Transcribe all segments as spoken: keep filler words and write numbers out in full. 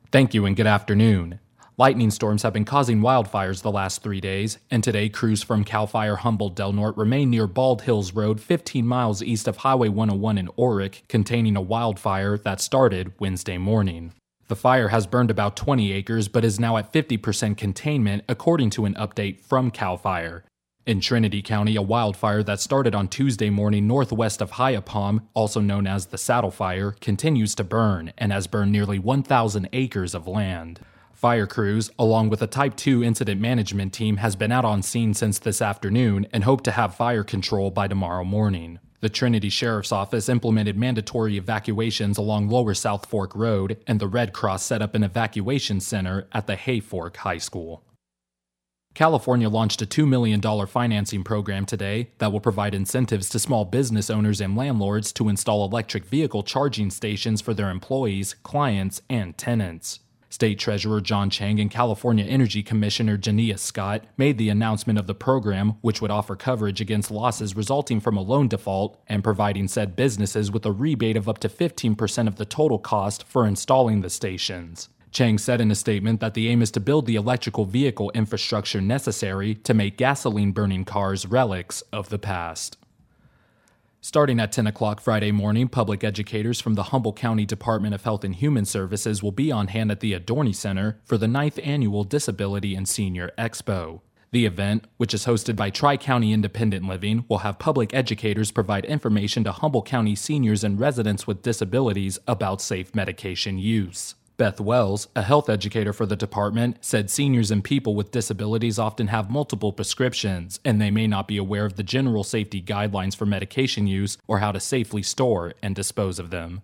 Thank you and good afternoon. Lightning storms have been causing wildfires the last three days, and today crews from CAL FIRE Humboldt Del Norte remain near Bald Hills Road, fifteen miles east of Highway one oh one in Orick, containing a wildfire that started Wednesday morning. The fire has burned about twenty acres but is now at fifty percent containment, according to an update from CAL FIRE. In Trinity County, a wildfire that started on Tuesday morning northwest of Hyappom, also known as the Saddle Fire, continues to burn and has burned nearly one thousand acres of land. Fire crews, along with a Type two incident management team, has been out on scene since this afternoon and hope to have fire control by tomorrow morning. The Trinity Sheriff's Office implemented mandatory evacuations along Lower South Fork Road, and the Red Cross set up an evacuation center at the Hayfork High School. California launched a two million dollars financing program today that will provide incentives to small business owners and landlords to install electric vehicle charging stations for their employees, clients, and tenants. State Treasurer John Chang and California Energy Commissioner Jania Scott made the announcement of the program, which would offer coverage against losses resulting from a loan default and providing said businesses with a rebate of up to fifteen percent of the total cost for installing the stations. Chang said in a statement that the aim is to build the electrical vehicle infrastructure necessary to make gasoline-burning cars relics of the past. Starting at ten o'clock Friday morning, public educators from the Humboldt County Department of Health and Human Services will be on hand at the Adorny Center for the ninth Annual Disability and Senior Expo. The event, which is hosted by Tri-County Independent Living, will have public educators provide information to Humboldt County seniors and residents with disabilities about safe medication use. Beth Wells, a health educator for the department, said seniors and people with disabilities often have multiple prescriptions, and they may not be aware of the general safety guidelines for medication use or how to safely store and dispose of them.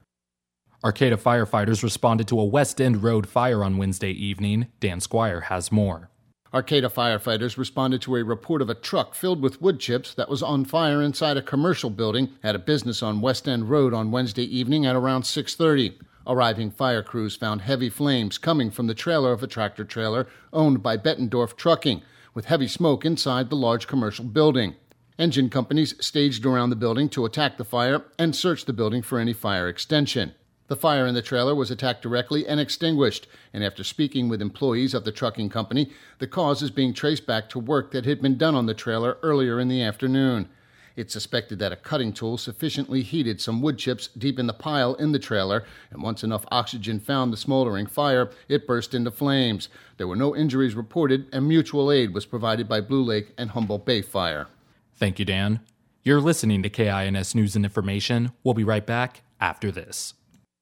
Arcata firefighters responded to a West End Road fire on Wednesday evening. Dan Squire has more. Arcata firefighters responded to a report of a truck filled with wood chips that was on fire inside a commercial building at a business on West End Road on Wednesday evening at around six thirty. Arriving fire crews found heavy flames coming from the trailer of a tractor-trailer owned by Bettendorf Trucking, with heavy smoke inside the large commercial building. Engine companies staged around the building to attack the fire and search the building for any fire extension. The fire in the trailer was attacked directly and extinguished, and after speaking with employees of the trucking company, the cause is being traced back to work that had been done on the trailer earlier in the afternoon. It's suspected that a cutting tool sufficiently heated some wood chips deep in the pile in the trailer, and once enough oxygen found the smoldering fire, it burst into flames. There were no injuries reported, and mutual aid was provided by Blue Lake and Humboldt Bay Fire. Thank you, Dan. You're listening to K I N S News and Information. We'll be right back after this.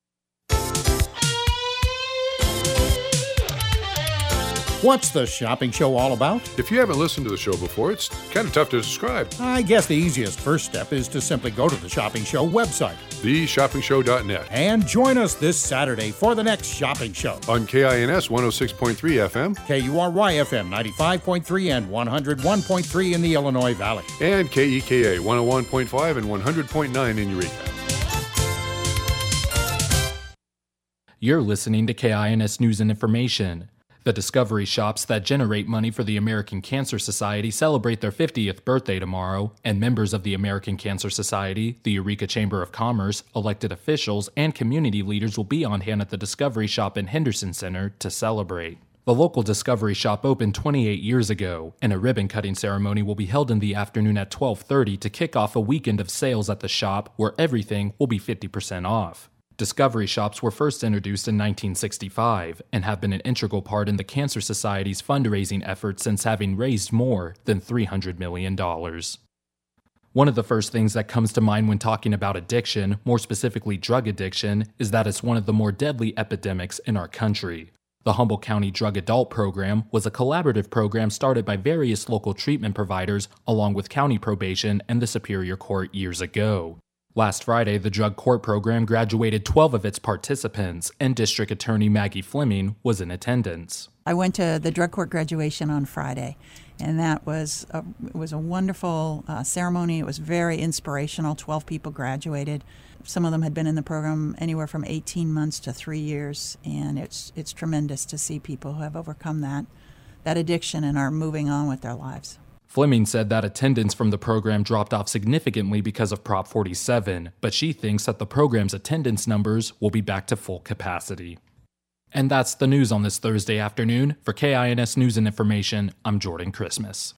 What's the shopping show all about? If you haven't listened to the show before, it's kind of tough to describe. I guess the easiest first step is to simply go to the Shopping Show website, the shopping show dot net, and join us this Saturday for the next Shopping Show. On K I N S one oh six point three F M, K U R Y F M ninety-five point three and one oh one point three in the Illinois Valley, and K E K A one oh one point five and one hundred point nine in Eureka. You're listening to K I N S News and Information. The Discovery Shops that generate money for the American Cancer Society celebrate their fiftieth birthday tomorrow, and members of the American Cancer Society, the Eureka Chamber of Commerce, elected officials, and community leaders will be on hand at the Discovery Shop in Henderson Center to celebrate. The local Discovery Shop opened twenty-eight years ago, and a ribbon-cutting ceremony will be held in the afternoon at twelve thirty to kick off a weekend of sales at the shop where everything will be fifty percent off. Discovery Shops were first introduced in nineteen sixty-five and have been an integral part in the Cancer Society's fundraising efforts since having raised more than three hundred million dollars. One of the first things that comes to mind when talking about addiction, more specifically drug addiction, is that it's one of the more deadly epidemics in our country. The Humboldt County Drug Adult Program was a collaborative program started by various local treatment providers along with county probation and the Superior Court years ago. Last Friday, the drug court program graduated twelve of its participants, and District Attorney Maggie Fleming was in attendance. I went to the drug court graduation on Friday, and that was a, it was a wonderful uh, ceremony. It was very inspirational. twelve people graduated. Some of them had been in the program anywhere from eighteen months to three years, and it's it's tremendous to see people who have overcome that, that addiction and are moving on with their lives. Fleming said that attendance from the program dropped off significantly because of Prop forty-seven, but she thinks that the program's attendance numbers will be back to full capacity. And that's the news on this Thursday afternoon. For K I N S News and Information, I'm Jordan Christmas.